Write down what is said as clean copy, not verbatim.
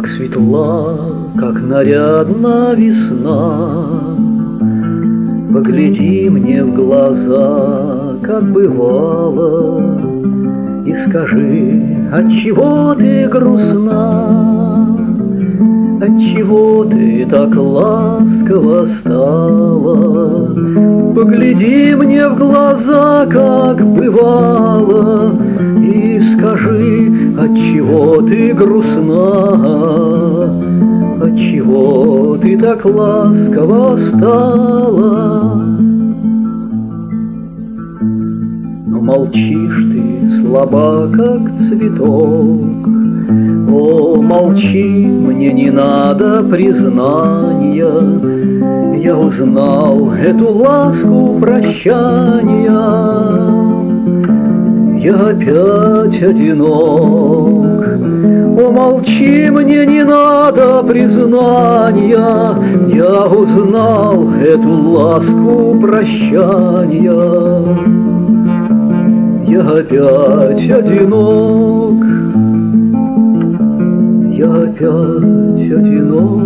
Как светла, как нарядна весна, погляди мне в глаза, как бывало, и скажи, отчего ты грустна, отчего ты так ласково стала. Погляди мне в глаза, как бывало, и скажи, отчего ты грустна, отчего ты так ласково стала. Но молчишь ты, слаба, как цветок. О, молчи, мне не надо признания, я узнал эту ласку прощания. Я опять одинок. О, молчи, мне не надо признания, я узнал эту ласку прощания. Я опять одинок. Я опять одинок.